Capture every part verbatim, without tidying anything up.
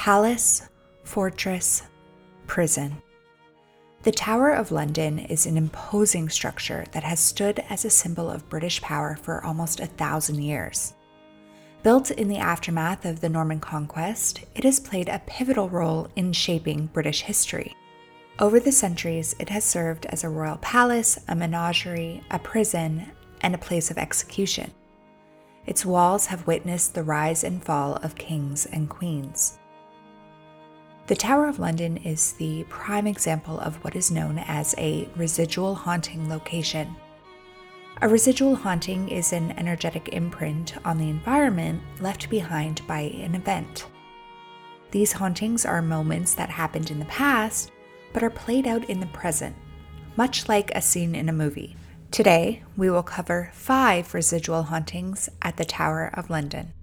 Palace, fortress, prison. The Tower of London is an imposing structure that has stood as a symbol of British power for almost a thousand years. Built in the aftermath of the Norman conquest, it has played a pivotal role in shaping British history. Over the centuries, it has served as a royal palace, a menagerie, a prison, and a place of execution. Its walls have witnessed the rise and fall of kings and queens. The Tower of London is the prime example of what is known as a residual haunting location. A residual haunting is an energetic imprint on the environment left behind by an event. These hauntings are moments that happened in the past, but are played out in the present, much like a scene in a movie. Today, we will cover five residual hauntings at the Tower of London.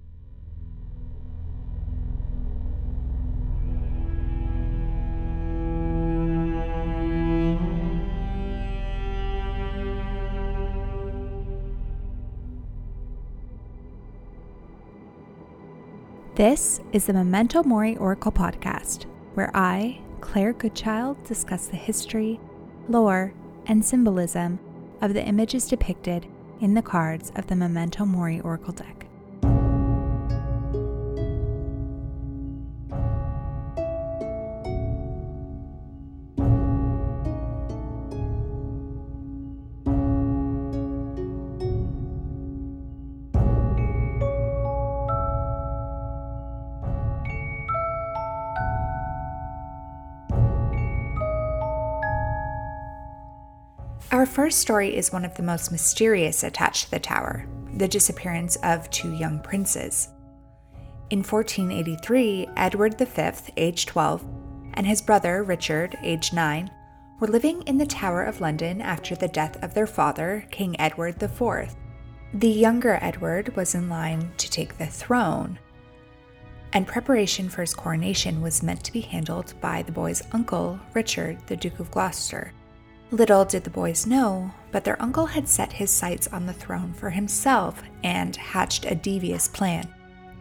This is the Memento Mori Oracle podcast, where I, Claire Goodchild, discuss the history, lore, and symbolism of the images depicted in the cards of the Memento Mori Oracle deck. Our first story is one of the most mysterious attached to the tower, the disappearance of two young princes. In fourteen eighty-three, Edward the Fifth, age twelve, and his brother Richard, age nine, were living in the Tower of London after the death of their father, King Edward the Fourth. The younger Edward was in line to take the throne, and preparation for his coronation was meant to be handled by the boy's uncle, Richard, the Duke of Gloucester. Little did the boys know, but their uncle had set his sights on the throne for himself and hatched a devious plan.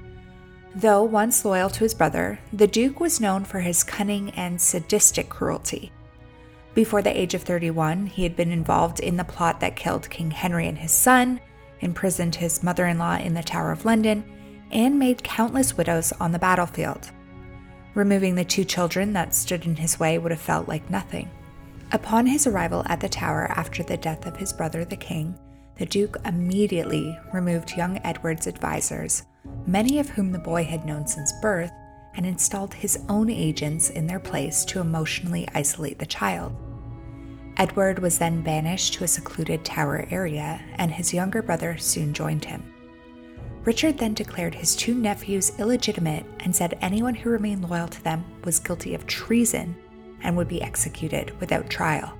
Though once loyal to his brother, the Duke was known for his cunning and sadistic cruelty. Before the age of thirty-one, he had been involved in the plot that killed King Henry and his son, imprisoned his mother-in-law in the Tower of London, and made countless widows on the battlefield. Removing the two children that stood in his way would have felt like nothing. Upon his arrival at the tower after the death of his brother the king, the Duke immediately removed young Edward's advisors, many of whom the boy had known since birth, and installed his own agents in their place to emotionally isolate the child. Edward was then banished to a secluded tower area, and his younger brother soon joined him. Richard then declared his two nephews illegitimate and said anyone who remained loyal to them was guilty of treason and would be executed without trial.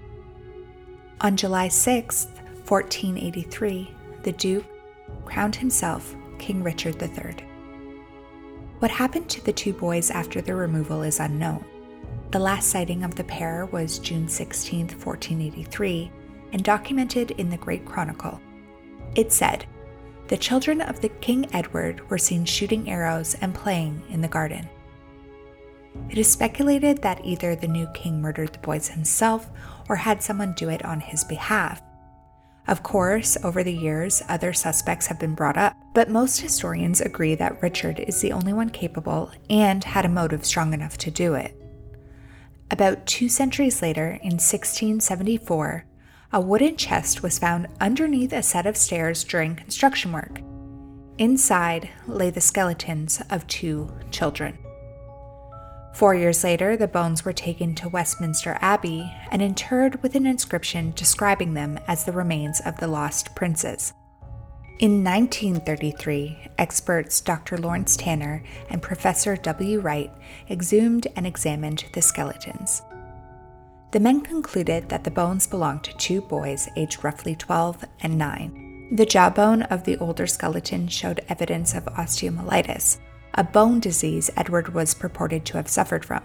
On July sixth, fourteen eighty-three, the Duke crowned himself King Richard the Third. What happened to the two boys after their removal is unknown. The last sighting of the pair was June sixteenth, fourteen eighty-three, and documented in the Great Chronicle. It said, "The children of the King Edward were seen shooting arrows and playing in the garden." It is speculated that either the new king murdered the boys himself or had someone do it on his behalf. Of course, over the years, other suspects have been brought up, but most historians agree that Richard is the only one capable and had a motive strong enough to do it. About two centuries later, in sixteen seventy-four, a wooden chest was found underneath a set of stairs during construction work. Inside lay the skeletons of two children. Four years later, the bones were taken to Westminster Abbey and interred with an inscription describing them as the remains of the lost princes. In nineteen thirty-three, experts Doctor Lawrence Tanner and Professor W. Wright exhumed and examined the skeletons. The men concluded that the bones belonged to two boys aged roughly twelve and nine. The jawbone of the older skeleton showed evidence of osteomyelitis, a bone disease Edward was purported to have suffered from.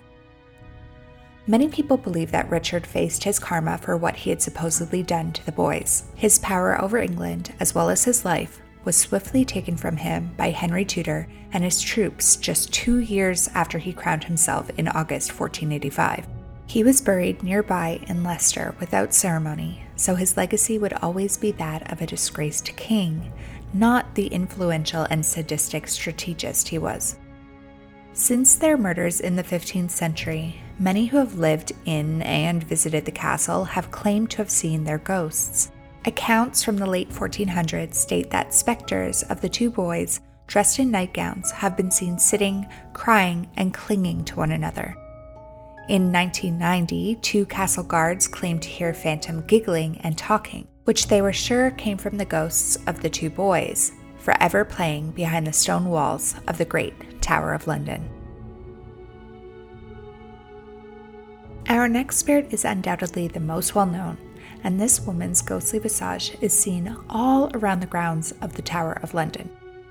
Many people believe that Richard faced his karma for what he had supposedly done to the boys. His power over England, as well as his life, was swiftly taken from him by Henry Tudor and his troops just two years after he crowned himself in August fourteen eighty-five. He was buried nearby in Leicester without ceremony, so his legacy would always be that of a disgraced king, not the influential and sadistic strategist he was. Since their murders in the fifteenth century, many who have lived in and visited the castle have claimed to have seen their ghosts. Accounts from the late fourteen hundreds state that specters of the two boys, dressed in nightgowns, have been seen sitting, crying, and clinging to one another. In nineteen ninety, two castle guards claimed to hear phantom giggling and talking, which they were sure came from the ghosts of the two boys, forever playing behind the stone walls of the great Tower of London. Our next spirit is undoubtedly the most well-known, and this woman's ghostly visage is seen all around the grounds of the Tower of London.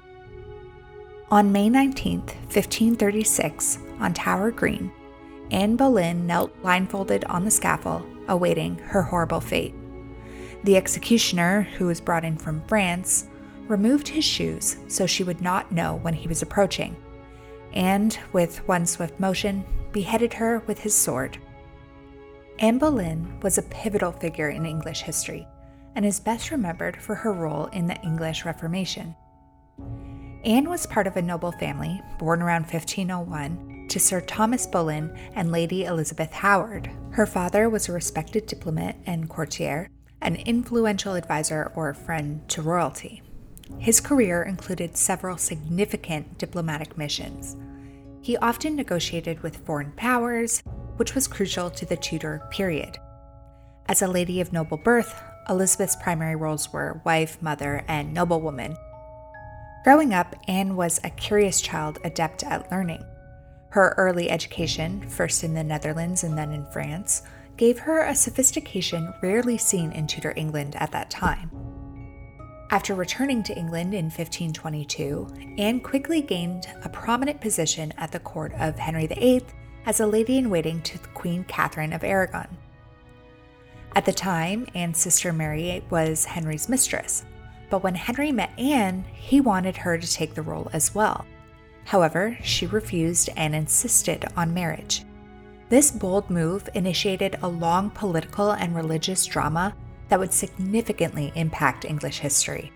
On May nineteenth, fifteen thirty-six, on Tower Green, Anne Boleyn knelt blindfolded on the scaffold, awaiting her horrible fate. The executioner, who was brought in from France, removed his shoes so she would not know when he was approaching, and, with one swift motion, beheaded her with his sword. Anne Boleyn was a pivotal figure in English history, and is best remembered for her role in the English Reformation. Anne was part of a noble family, born around fifteen oh one, to Sir Thomas Boleyn and Lady Elizabeth Howard. Her father was a respected diplomat and courtier, an influential advisor or friend to royalty. His career included several significant diplomatic missions. He often negotiated with foreign powers, which was crucial to the Tudor period. As a lady of noble birth, Elizabeth's primary roles were wife, mother, and noblewoman. Growing up, Anne was a curious child adept at learning. Her early education, first in the Netherlands and then in France, gave her a sophistication rarely seen in Tudor England at that time. After returning to England in fifteen twenty-two, Anne quickly gained a prominent position at the court of Henry the Eighth as a lady-in-waiting to Queen Catherine of Aragon. At the time, Anne's sister Mary was Henry's mistress, but when Henry met Anne, he wanted her to take the role as well. However, she refused and insisted on marriage. This bold move initiated a long political and religious drama that would significantly impact English history.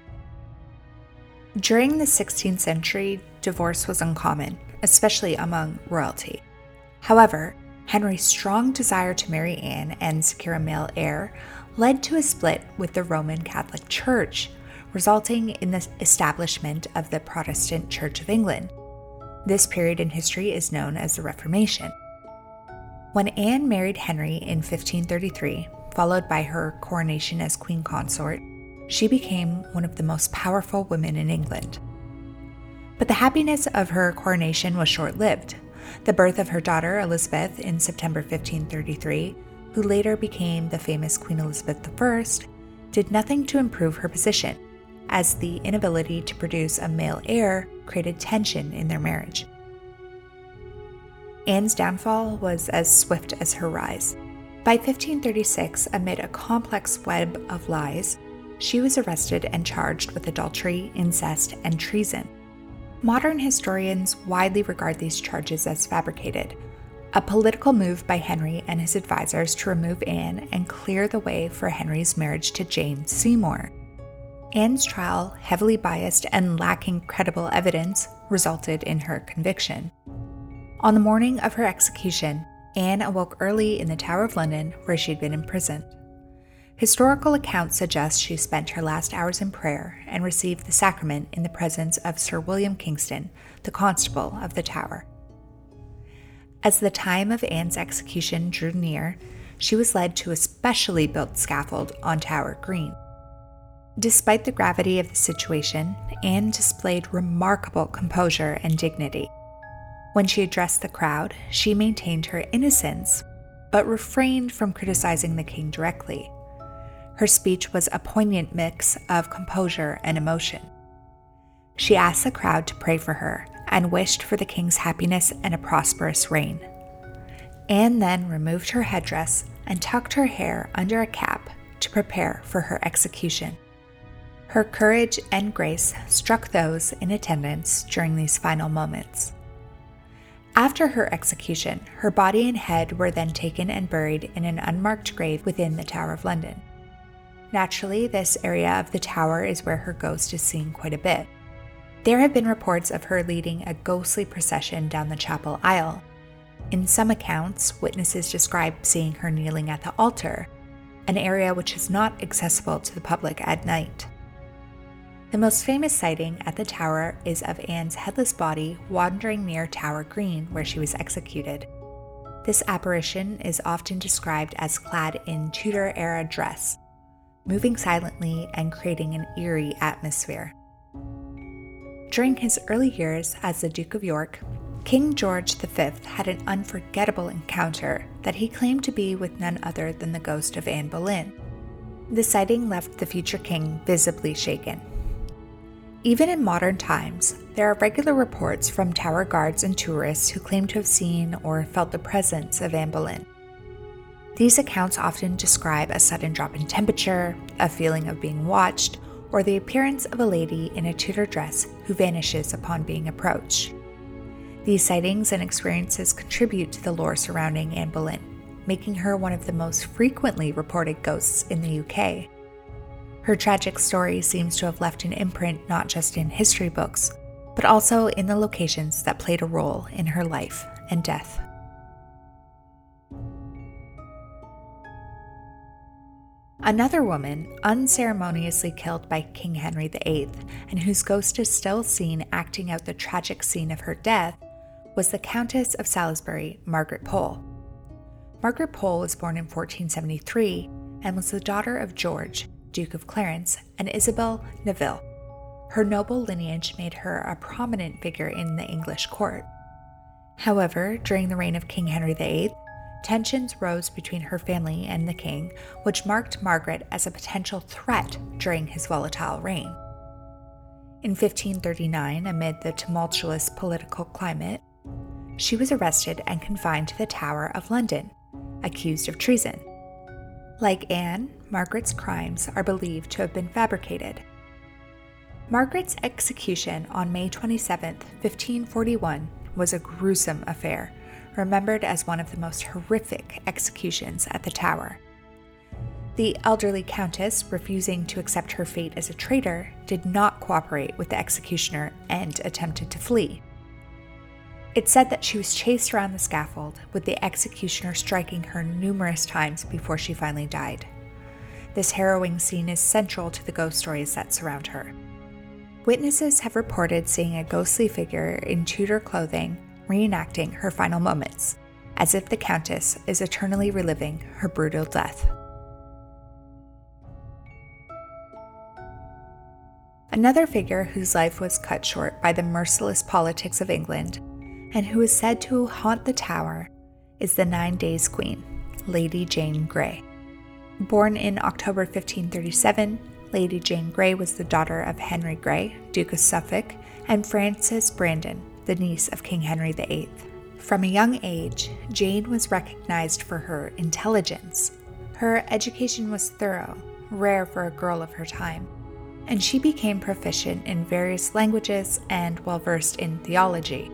During the sixteenth century, divorce was uncommon, especially among royalty. However, Henry's strong desire to marry Anne and secure a male heir led to a split with the Roman Catholic Church, resulting in the establishment of the Protestant Church of England. This period in history is known as the Reformation. When Anne married Henry in fifteen thirty-three, followed by her coronation as queen consort, she became one of the most powerful women in England. But the happiness of her coronation was short-lived. The birth of her daughter Elizabeth in September fifteen thirty-three, who later became the famous Queen Elizabeth the First, did nothing to improve her position, as the inability to produce a male heir created tension in their marriage. Anne's downfall was as swift as her rise. By fifteen thirty-six, amid a complex web of lies, she was arrested and charged with adultery, incest, and treason. Modern historians widely regard these charges as fabricated, a political move by Henry and his advisors to remove Anne and clear the way for Henry's marriage to Jane Seymour. Anne's trial, heavily biased and lacking credible evidence, resulted in her conviction. On the morning of her execution, Anne awoke early in the Tower of London, where she had been imprisoned. Historical accounts suggest she spent her last hours in prayer and received the sacrament in the presence of Sir William Kingston, the constable of the Tower. As the time of Anne's execution drew near, she was led to a specially built scaffold on Tower Green. Despite the gravity of the situation, Anne displayed remarkable composure and dignity. When she addressed the crowd, she maintained her innocence, but refrained from criticizing the king directly. Her speech was a poignant mix of composure and emotion. She asked the crowd to pray for her and wished for the king's happiness and a prosperous reign. Anne then removed her headdress and tucked her hair under a cap to prepare for her execution. Her courage and grace struck those in attendance during these final moments. After her execution, her body and head were then taken and buried in an unmarked grave within the Tower of London. Naturally, this area of the tower is where her ghost is seen quite a bit. There have been reports of her leading a ghostly procession down the chapel aisle. In some accounts, witnesses describe seeing her kneeling at the altar, an area which is not accessible to the public at night. The most famous sighting at the tower is of Anne's headless body wandering near Tower Green, where she was executed. This apparition is often described as clad in Tudor-era dress, moving silently and creating an eerie atmosphere. During his early years as the Duke of York, King George the Fifth had an unforgettable encounter that he claimed to be with none other than the ghost of Anne Boleyn. The sighting left the future king visibly shaken. Even in modern times, there are regular reports from tower guards and tourists who claim to have seen or felt the presence of Anne Boleyn. These accounts often describe a sudden drop in temperature, a feeling of being watched, or the appearance of a lady in a Tudor dress who vanishes upon being approached. These sightings and experiences contribute to the lore surrounding Anne Boleyn, making her one of the most frequently reported ghosts in the U K. Her tragic story seems to have left an imprint not just in history books, but also in the locations that played a role in her life and death. Another woman unceremoniously killed by King Henry the Eighth, and whose ghost is still seen acting out the tragic scene of her death, was the Countess of Salisbury, Margaret Pole. Margaret Pole was born in fourteen seventy-three and was the daughter of George, Duke of Clarence, and Isabel Neville. Her noble lineage made her a prominent figure in the English court. However, during the reign of King Henry the Eighth, tensions rose between her family and the king, which marked Margaret as a potential threat during his volatile reign. In fifteen thirty-nine, amid the tumultuous political climate, she was arrested and confined to the Tower of London, accused of treason. Like Anne, Margaret's crimes are believed to have been fabricated. Margaret's execution on May twenty-seventh, fifteen forty-one, was a gruesome affair, remembered as one of the most horrific executions at the Tower. The elderly countess, refusing to accept her fate as a traitor, did not cooperate with the executioner and attempted to flee. It's said that she was chased around the scaffold, with the executioner striking her numerous times before she finally died. This harrowing scene is central to the ghost stories that surround her. Witnesses have reported seeing a ghostly figure in Tudor clothing reenacting her final moments, as if the Countess is eternally reliving her brutal death. Another figure whose life was cut short by the merciless politics of England, and who is said to haunt the Tower, is the Nine Days Queen, Lady Jane Grey. Born in October fifteen thirty-seven, Lady Jane Grey was the daughter of Henry Grey, Duke of Suffolk, and Frances Brandon, the niece of King Henry the Eighth. From a young age, Jane was recognized for her intelligence. Her education was thorough, rare for a girl of her time, and she became proficient in various languages and well-versed in theology.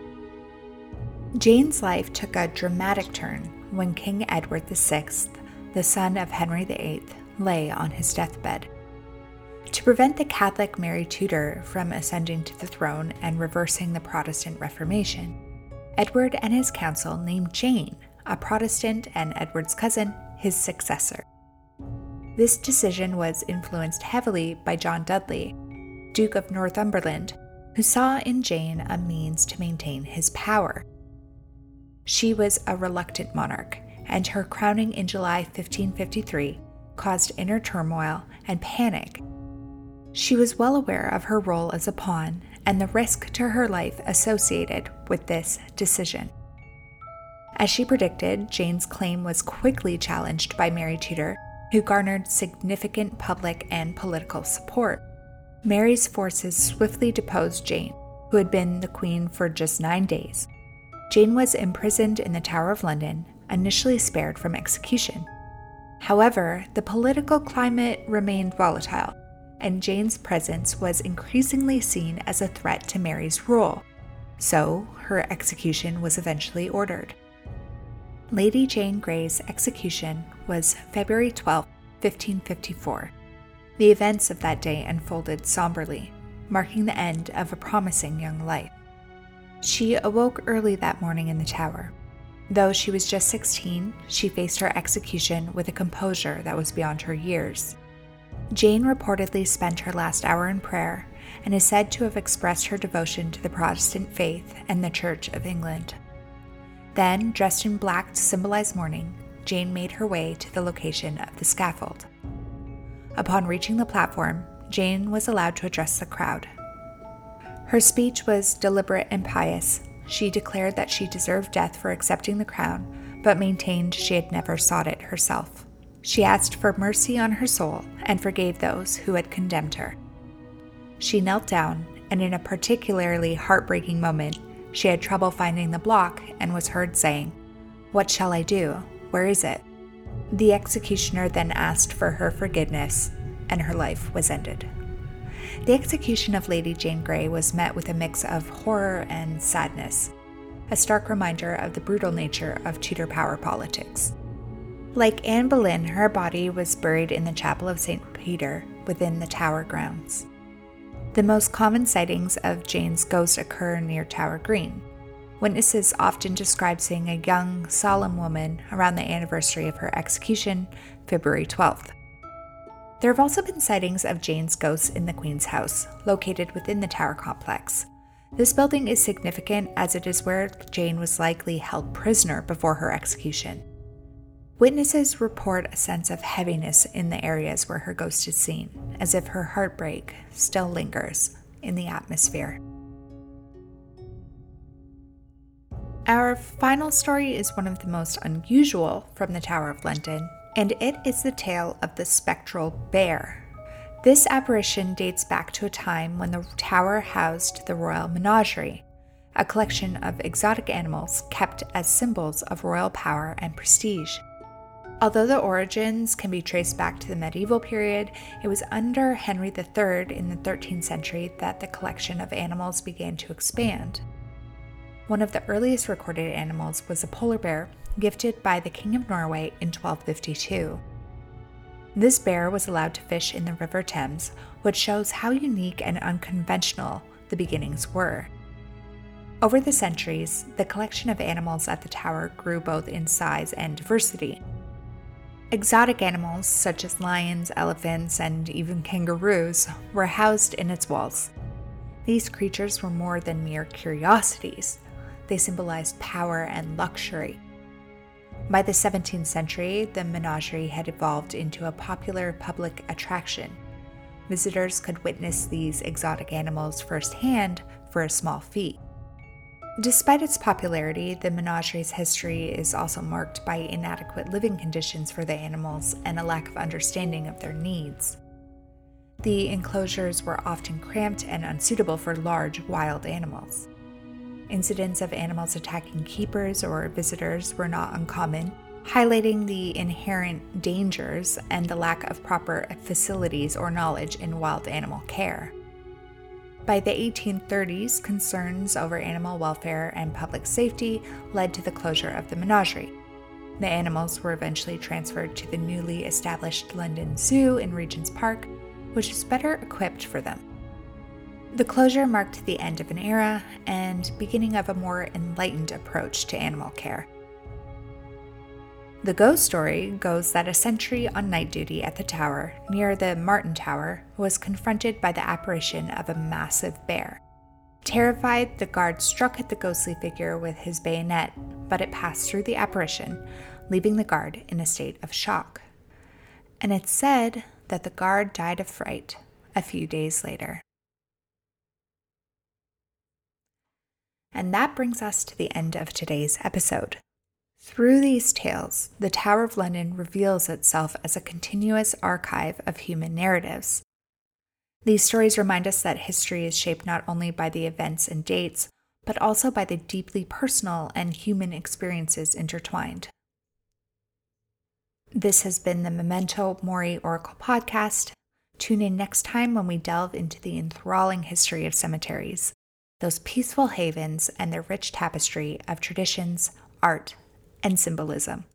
Jane's life took a dramatic turn when King Edward the Sixth, the son of Henry the Eighth, lay on his deathbed. To prevent the Catholic Mary Tudor from ascending to the throne and reversing the Protestant Reformation, Edward and his council named Jane, a Protestant and Edward's cousin, his successor. This decision was influenced heavily by John Dudley, Duke of Northumberland, who saw in Jane a means to maintain his power. She was a reluctant monarch, and her crowning in July fifteen fifty-three caused inner turmoil and panic. She was well aware of her role as a pawn and the risk to her life associated with this decision. As she predicted, Jane's claim was quickly challenged by Mary Tudor, who garnered significant public and political support. Mary's forces swiftly deposed Jane, who had been the queen for just nine days. Jane was imprisoned in the Tower of London, initially spared from execution. However, the political climate remained volatile, and Jane's presence was increasingly seen as a threat to Mary's rule, so her execution was eventually ordered. Lady Jane Grey's execution was February twelfth, fifteen fifty-four. The events of that day unfolded somberly, marking the end of a promising young life. She awoke early that morning in the Tower. Though she was just sixteen, she faced her execution with a composure that was beyond her years. Jane reportedly spent her last hour in prayer and is said to have expressed her devotion to the Protestant faith and the Church of England. Then, dressed in black to symbolize mourning, Jane made her way to the location of the scaffold. Upon reaching the platform, Jane was allowed to address the crowd. Her speech was deliberate and pious. She declared that she deserved death for accepting the crown, but maintained she had never sought it herself. She asked for mercy on her soul and forgave those who had condemned her. She knelt down, and in a particularly heartbreaking moment, she had trouble finding the block and was heard saying, "What shall I do? Where is it?" The executioner then asked for her forgiveness, and her life was ended. The execution of Lady Jane Grey was met with a mix of horror and sadness, a stark reminder of the brutal nature of Tudor power politics. Like Anne Boleyn, her body was buried in the Chapel of Saint Peter within the Tower grounds. The most common sightings of Jane's ghost occur near Tower Green. Witnesses often describe seeing a young, solemn woman around the anniversary of her execution, February twelfth. There have also been sightings of Jane's ghost in the Queen's House, located within the Tower complex. This building is significant as it is where Jane was likely held prisoner before her execution. Witnesses report a sense of heaviness in the areas where her ghost is seen, as if her heartbreak still lingers in the atmosphere. Our final story is one of the most unusual from the Tower of London, and it is the tale of the spectral bear. This apparition dates back to a time when the tower housed the royal menagerie, a collection of exotic animals kept as symbols of royal power and prestige. Although the origins can be traced back to the medieval period, it was under Henry the Third in the thirteenth century that the collection of animals began to expand. One of the earliest recorded animals was a polar bear, gifted by the King of Norway in twelve fifty-two. This bear was allowed to fish in the River Thames, which shows how unique and unconventional the beginnings were. Over the centuries, the collection of animals at the tower grew both in size and diversity. Exotic animals such as lions, elephants, and even kangaroos were housed in its walls. These creatures were more than mere curiosities. They symbolized power and luxury. By the seventeenth century, the menagerie had evolved into a popular public attraction. Visitors could witness these exotic animals firsthand for a small fee. Despite its popularity, the menagerie's history is also marked by inadequate living conditions for the animals and a lack of understanding of their needs. The enclosures were often cramped and unsuitable for large, wild animals. Incidents of animals attacking keepers or visitors were not uncommon, highlighting the inherent dangers and the lack of proper facilities or knowledge in wild animal care. By the eighteen thirties, concerns over animal welfare and public safety led to the closure of the menagerie. The animals were eventually transferred to the newly established London Zoo in Regent's Park, which was better equipped for them. The closure marked the end of an era and beginning of a more enlightened approach to animal care. The ghost story goes that a sentry on night duty at the tower, near the Martin Tower, was confronted by the apparition of a massive bear. Terrified, the guard struck at the ghostly figure with his bayonet, but it passed through the apparition, leaving the guard in a state of shock. And it's said that the guard died of fright a few days later. And that brings us to the end of today's episode. Through these tales, the Tower of London reveals itself as a continuous archive of human narratives. These stories remind us that history is shaped not only by the events and dates, but also by the deeply personal and human experiences intertwined. This has been the Memento Mori Oracle podcast. Tune in next time when we delve into the enthralling history of cemeteries, those peaceful havens and their rich tapestry of traditions, art, and symbolism.